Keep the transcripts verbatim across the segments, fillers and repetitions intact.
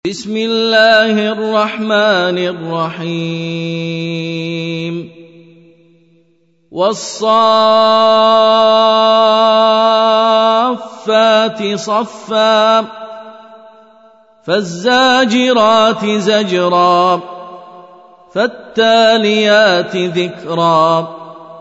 بسم الله الرحمن الرحيم والصافات صفا فالزاجرات زجرا فالتاليات ذكرا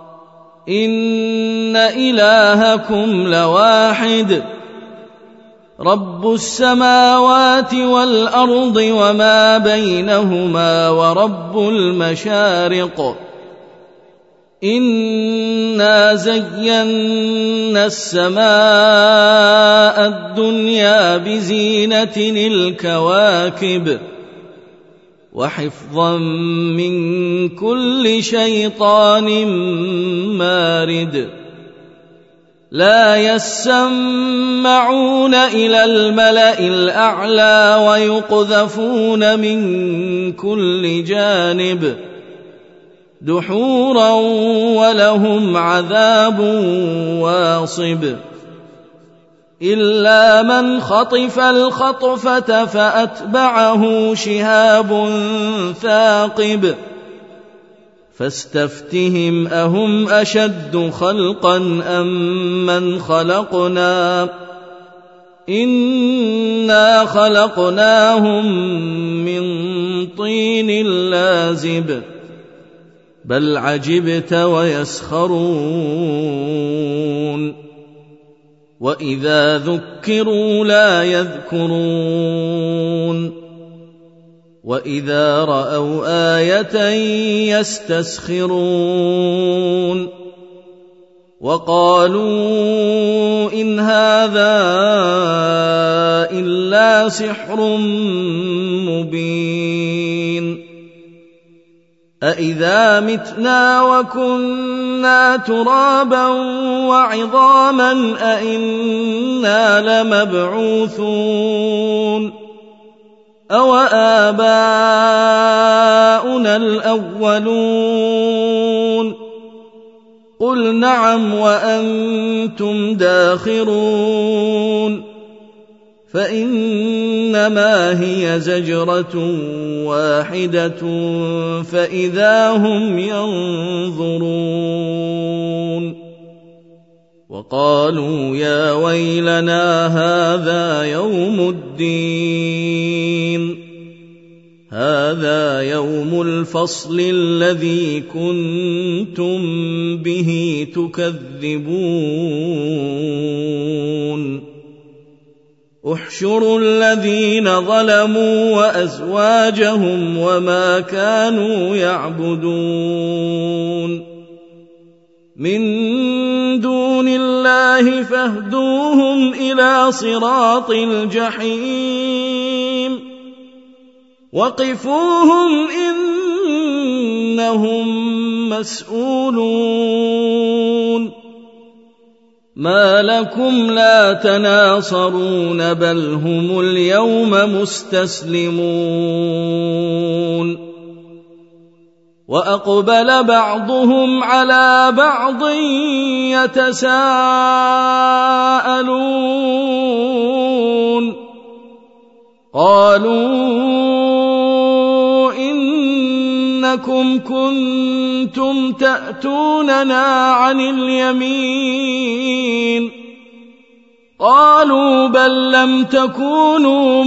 إن إلهكم لواحد رب السماوات والأرض وما بينهما ورب المشارق إنا زينا السماء الدنيا بزينة الكواكب وحفظا من كل شيطان مارد لا يسمعون إلى الملأ الأعلى ويقذفون من كل جانب دحورا ولهم عذاب واصب إلا من خطف الخطفة فأتبعه شهاب ثاقب فاستفتهم أهم أشد خلقا أم من خلقنا إنا خلقناهم من طين لازب بل عجبت ويسخرون وإذا ذكروا لا يذكرون وإذا رأوا آية يستسخرون وقالوا إن هذا إلا سحر مبين أإذا متنا وكنا ترابا وعظاما أإنا لمبعوثون أو آباؤنا الأولون قل نعم وأنتم داخرون فإنما هي زجرة واحدة فإذا هم ينظرون وقالوا يا ويلنا هذا يوم الدين هذا يوم الفصل الذي كنتم به تكذبون احشروا الذين ظلموا وأزواجهم وما كانوا يعبدون من دون الله فاهدوهم إلى صراط الجحيم وقفوهم إنهم مسؤولون ما لكم لا تناصرون بل هم اليوم مستسلمون وأقبل بعضهم على بعض يتساءلون قالوا إنكم كنتم تأتوننا عن اليمين قالوا بل لم تكونوا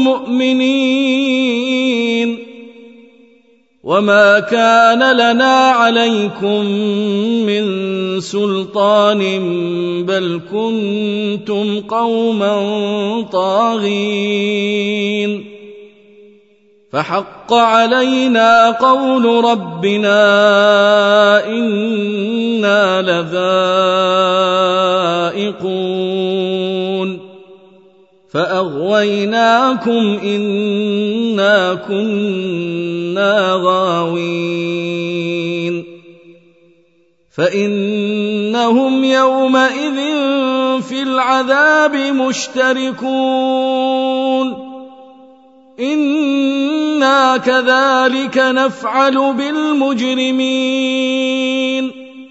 مؤمنين وما كان لنا عليكم من سلطان بل كنتم قوما طاغين فحق علينا قول ربنا إنا لذائقون فأغويناكم إنا كنا غاوين فإنهم يومئذ في العذاب مشتركون إنا كذلك نفعل بالمجرمين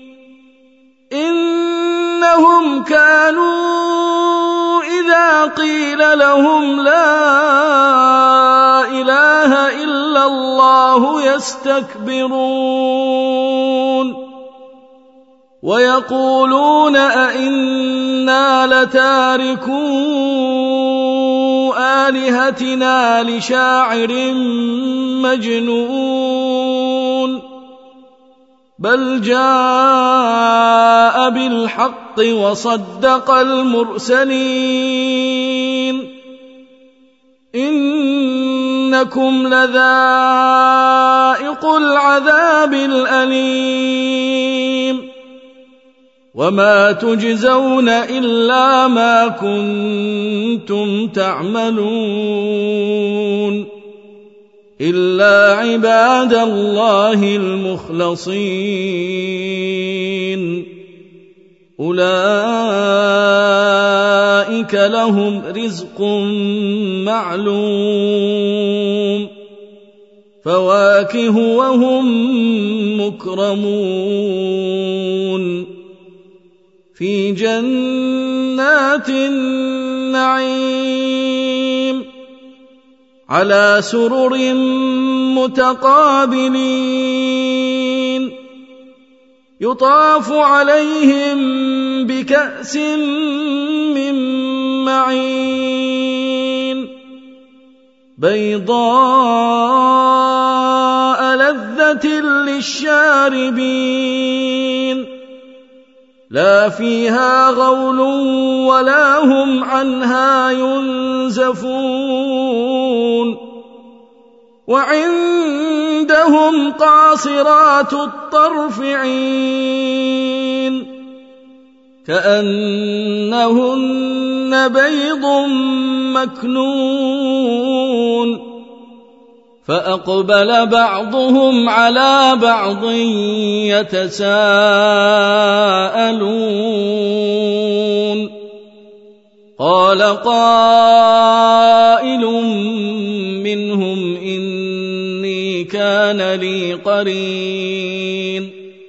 إنهم كانوا إذا قيل لهم لا إله إلا الله يستكبرون ويقولون أئنا لتاركو آلهتنا لشاعر مجنون بل جاء بالحق وصدق المرسلين إنكم لذائق العذاب الأليم وما تجزون إلا ما كنتم تعملون إلا عباد الله المخلصين أولئك لهم رزق معلوم فواكه وهم مكرمون في جنات النعيم على سرر متقابلين يطاف عليهم بكأس من معين بيضاء لذة للشاربين لا فيها غول ولا هم عنها ينزفون وعندهم قاصرات الطرف عين كأنهن بيض مكنون فأقبل بعضهم على بعض يتساءلون قال قائل منهم إني كان لي قرين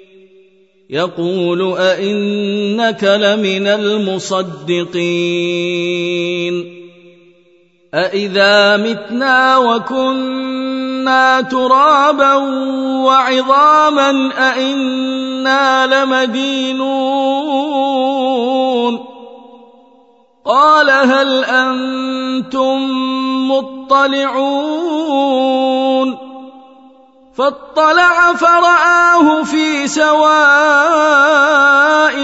يقول أئنك لمن المصدقين أإذا متنا وكنا ترابا وعظاما أئنا لمدينون قال هل أنتم مطلعون فاطلع فرآه في سواء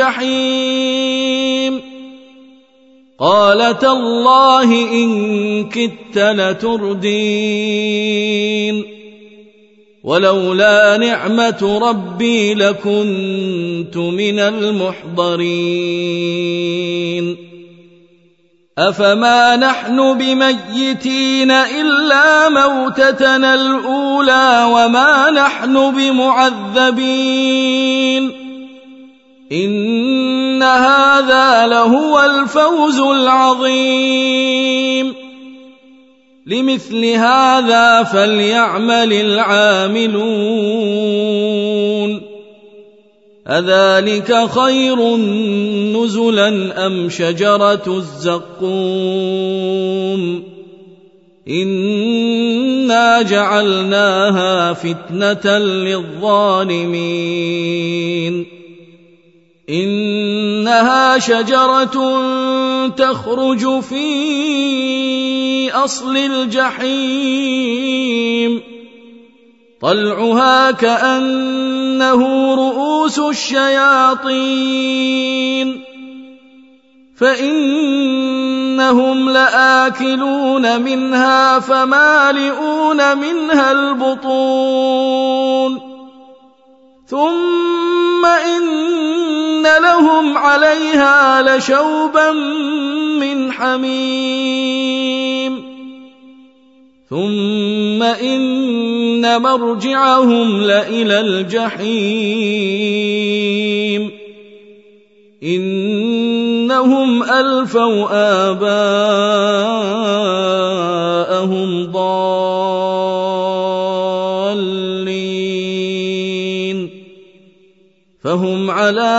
الجحيم قال تالله إن كدت لتردين ولولا نعمة ربي لكنت من المحضرين أفما نحن بميتين إلا موتتنا الأولى وما نحن بمعذبين إن هذا لهو الفوز العظيم لمثل هذا فليعمل العاملون أذلك خير نزلا أم شجرة الزقوم إنا جعلناها فتنة للظالمين إنها شجرة تخرج في أصل الجحيم طلعها كأنه رؤوس الشياطين فإنهم لآكلون منها فمالئون منها البطون ثم إن لهم عليها لشوبا من حميم ثم إن مرجعهم لإلى الجحيم إنهم ألفوا آباءهم ضالين فهم على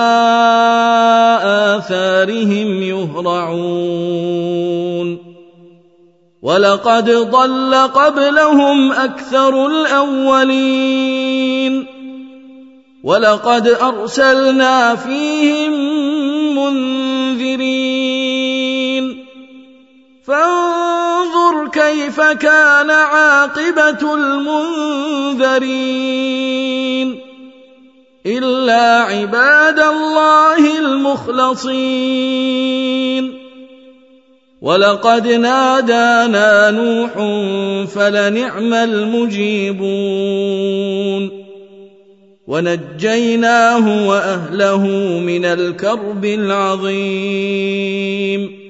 آثارهم يهرعون ولقد ضل قبلهم أكثر الأولين ولقد أرسلنا فيهم منذرين فانظر كيف كان عاقبة المنذرين إلا عباد الله المخلصين ولقد نادانا نوح فلنعم المجيبون ونجيناه وأهله من الكرب العظيم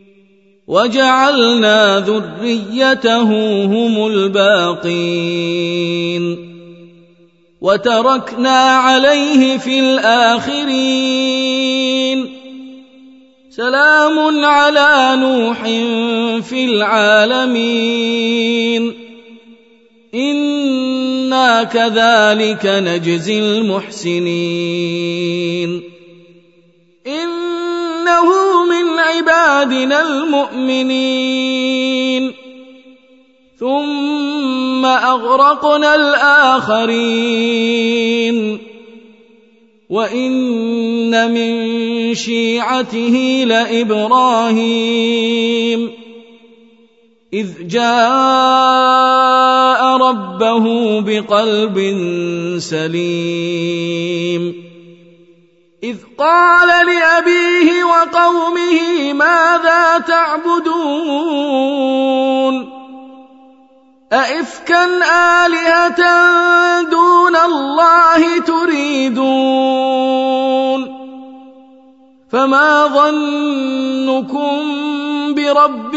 وجعلنا ذريته هم الباقين وتركنا عليه في الآخرين سلام على نوح في العالمين إنا كذلك نجزي المحسنين إنه من عبادنا المؤمنين ثم أغرقنا الآخرين وإن من شيعته لإبراهيم إذ جاء ربه بقلب سليم إذ قال لأبيه وقومه ماذا تعبدون أئفكا آلهة دون الله تريدون فما ظنكم برب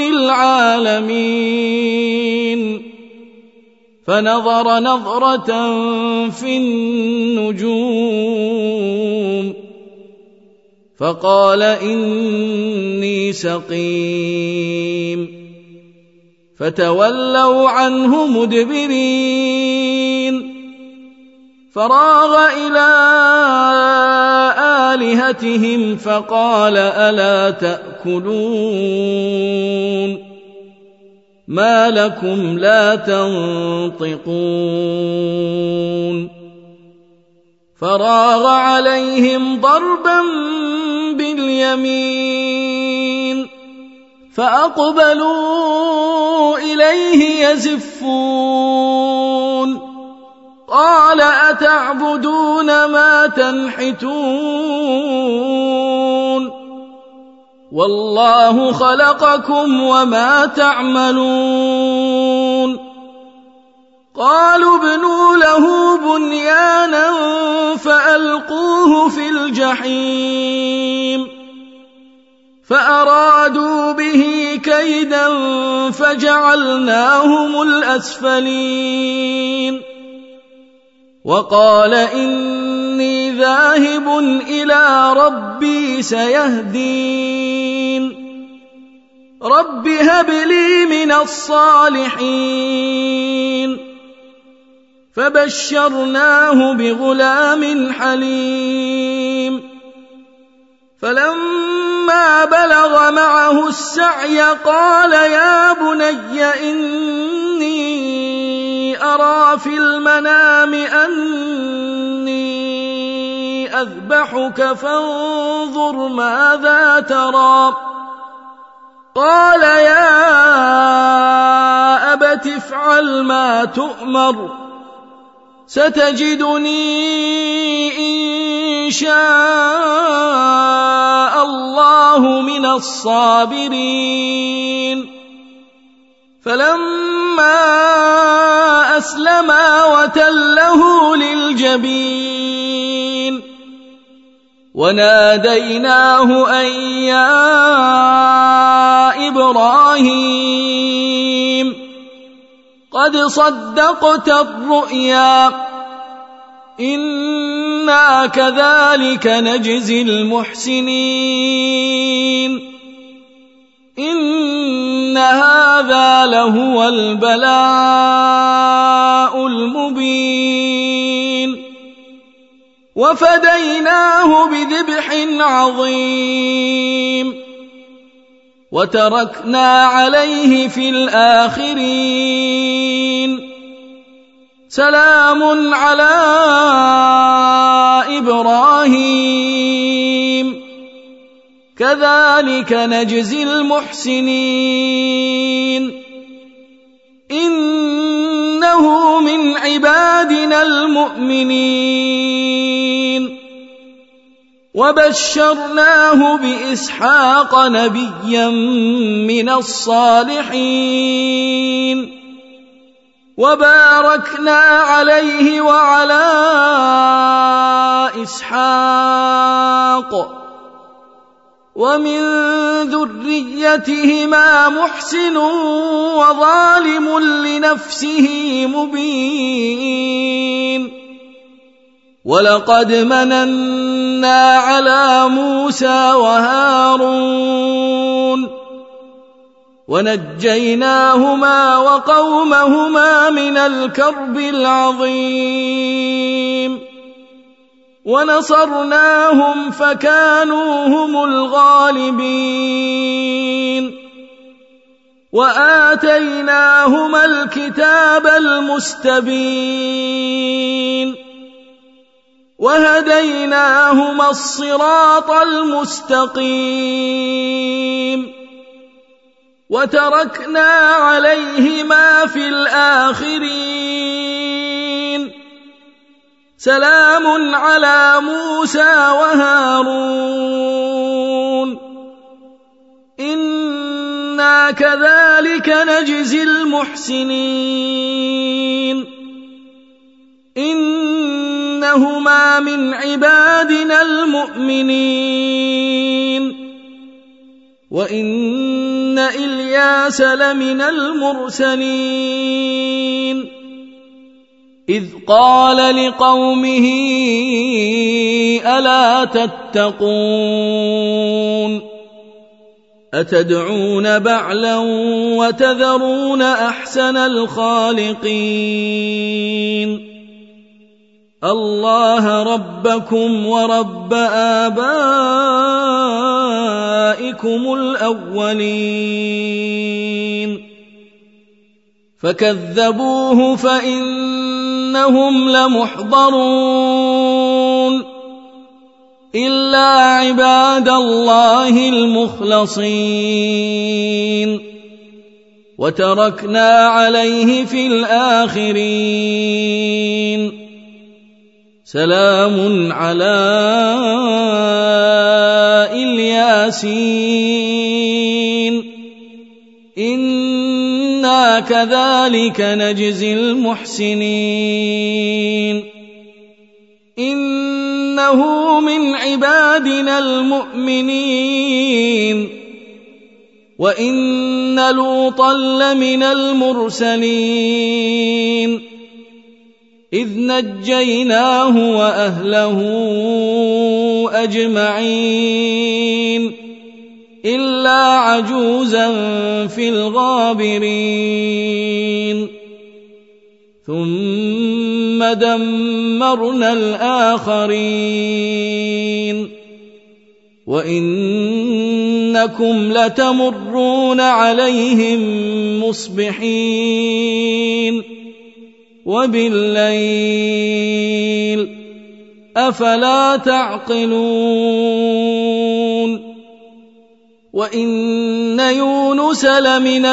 العالمين فنظر نظرة في النجوم فقال إني سقيم فتولوا عنه مدبرين فراغ إلى آلهتهم فقال ألا تأكلون ما لكم لا تنطقون فراغ عليهم ضربا باليمين فأقبلوا إليه يزفون قال أتعبدون ما تنحتون والله خلقكم وما تعملون قالوا ابنوا له بنيانا فألقوه في الجحيم فأرادوا به كيدا فجعلناهم الأسفلين وقال إني ذاهب إلى ربي سيهدين رب هب لي من الصالحين فبشرناه بغلام حليم فلما بلغ معه السعي قال يا بني إني أرى في المنام أني أذبحك فانظر ماذا ترى قال يا أبت افعل ما تؤمر ستجدني إن شاء الله من الصابرين فلما أسلما وتله للجبين وناديناه أن يا إبراهيم قد صدقت الرؤيا إنا كذلك نجزي المحسنين إن هذا لهو البلاء المبين وفديناه بذبح عظيم وتركنا عليه في الآخرين سلام على إبراهيم كذلك نجزي المحسنين إنه من عبادنا المؤمنين وبشرناه بإسحاق نبيا من الصالحين وباركنا عليه وعلى إسحاق ومن ذريتهما محسن وظالم لنفسه مبين ولقد مننا على موسى وهارون ونجيناهما وقومهما من الكرب العظيم ونصرناهم فكانوا هم الغالبين وآتيناهما الكتاب المستبين وهديناهما الصراط المستقيم وتركنا عليهما في الآخرين سلام على موسى وهارون إنا كذلك نجزي المحسنين إنهما من عبادنا المؤمنين وإن إلياس لمن المرسلين إذ قال لقومه ألا تتقون أتدعون بعلا وتذرون أحسن الخالقين الله ربكم ورب آبائكم الأولين فكذبوه فإنهم لمحضرون إلا عباد الله المخلصين وتركنا عليه في الآخرين سلام على الياسين إنا كذلك نجزي المحسنين إنه من عبادنا المؤمنين وإن لوطا لمن المرسلين إذ نجيناه وأهله أجمعين إلا عجوزا في الغابرين ثم دمرنا الآخرين وإنكم لتمرون عليهم مصبحين وبالليل أفلا تعقلون وإن يونس لمن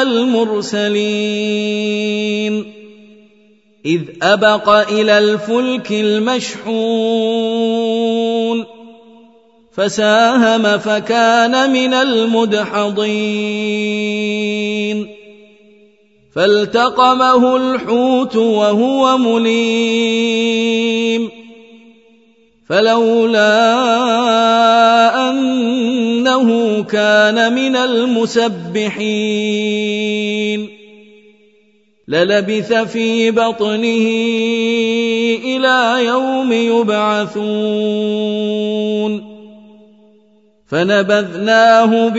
المرسلين إذ أبق إلى الفلك المشحون فساهم فكان من المدحضين فالتقمه الحوت وهو مليم فلولا أنه كان من المسبحين للبث في بطنه إلى يوم يبعثون فنبذناه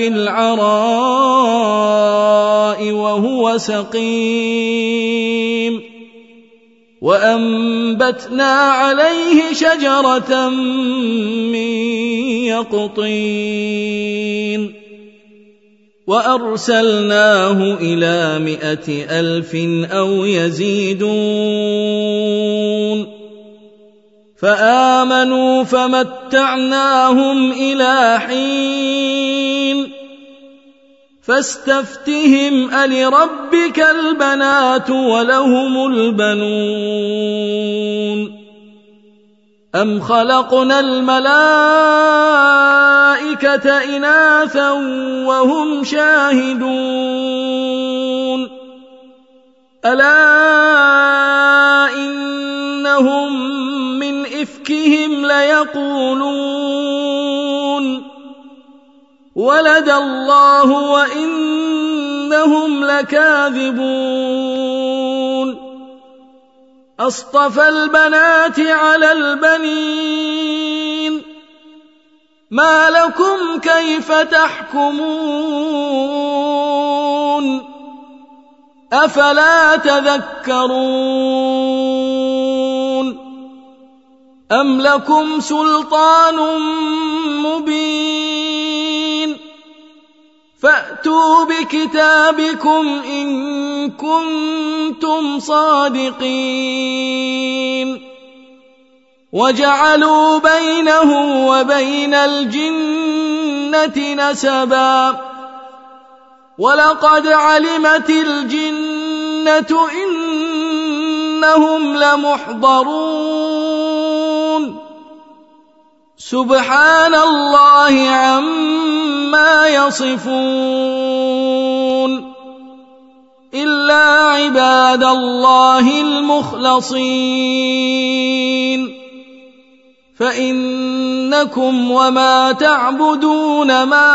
بالعراء وهو سقيم وأنبتنا عليه شجرة من يقطين وأرسلناه إلى مائة ألف أو يزيدون فآمنوا فمتعناهم إلى حين فاستفتهم ألربك البنات ولهم البنون أم خلقنا الملائكة إناثا وهم شاهدون ألا إنهم من إفكهم ليقولون ولد الله وإنهم لكاذبون أصطفى البنات على البنين ما لكم كيف تحكمون أفلا تذكرون أم لكم سلطان مبين فأتوا بكتابكم إن كنتم صادقين وجعلوا بينه وبين الجنة نسبا ولقد علمت الجنة إنهم لمحضرون سبحان الله عما يصفون إلا عباد الله المخلصين فإنكم وما تعبدون ما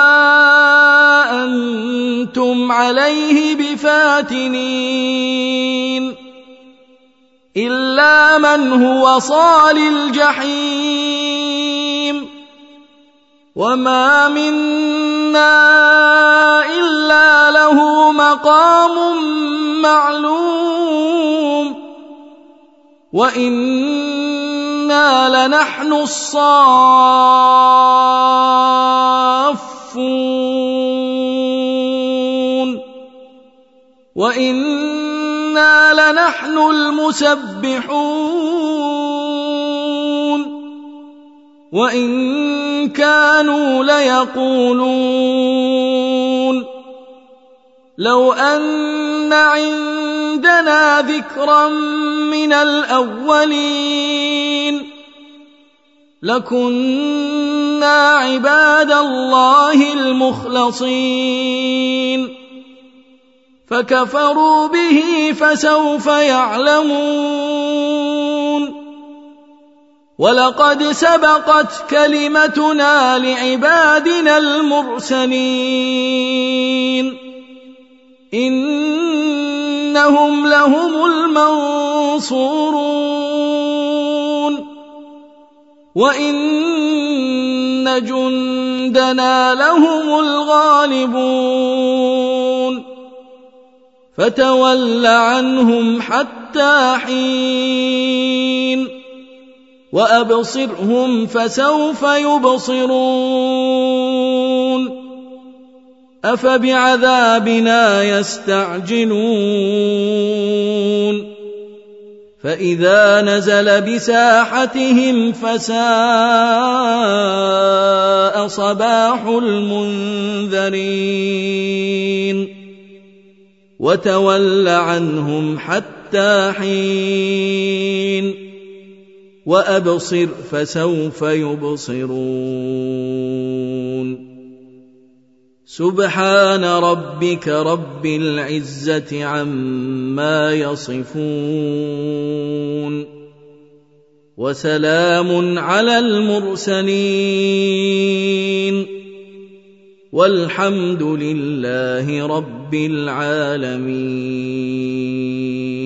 أنتم عليه بفاتنين إلا من هو صال الجحيم وما منا إلا له مقام معلوم وإنا لنحن الصافون وإنا لنحن المسبحون وإن كانوا ليقولون لو أن عندنا ذكرا من الأولين لكنا عباد الله المخلصين فكفروا به فسوف يعلمون ولقد سبقت كلمتنا لعبادنا المرسلين إنهم لهم المنصورون وإن جندنا لهم الغالبون فتول عنهم حتى حين وأبصرهم فسوف يبصرون أفبعذابنا يستعجلون فإذا نزل بساحتهم فساء صباح المنذرين وتول عنهم حتى حين وأبصر فسوف يبصرون سبحان ربك رب العزة عما يصفون وسلام على المرسلين والحمد لله رب العالمين.